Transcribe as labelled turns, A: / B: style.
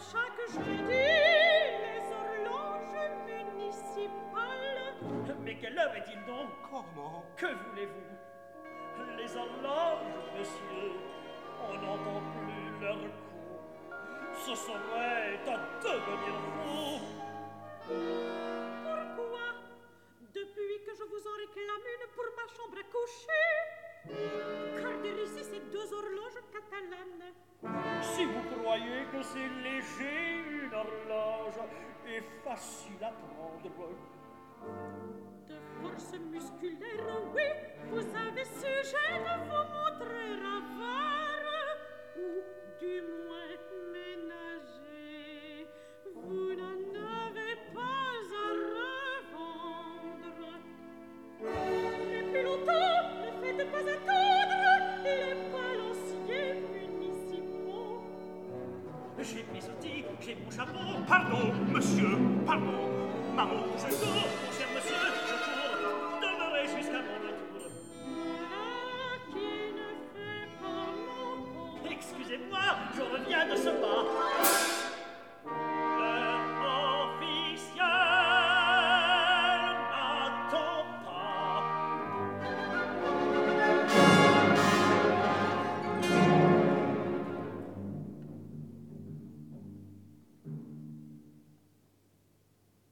A: chaque jeudi les horloges municipales.
B: Mais quelle heure est-il donc?
C: Comment?
B: Que voulez-vous? Les horloges, monsieur, on n'entend plus leur coup. Ce serait à devenir fou.
A: Pourquoi? Depuis que je vous en réclame une pour ma chambre à coucher. Car ici, c'est deux horloges catalanes.
B: Si vous croyez que c'est léger, une horloge est facile à prendre.
A: De force musculaire, oui, vous avez sujet de vous montrer avare, ou du moins ménager. Vous n'en avez pas à revendre. Mais plus longtemps, ne faites pas attendre les balanciers municipaux.
B: J'ai mes outils, j'ai mon chapeau.
C: Pardon, monsieur, pardon. Maman, je dors.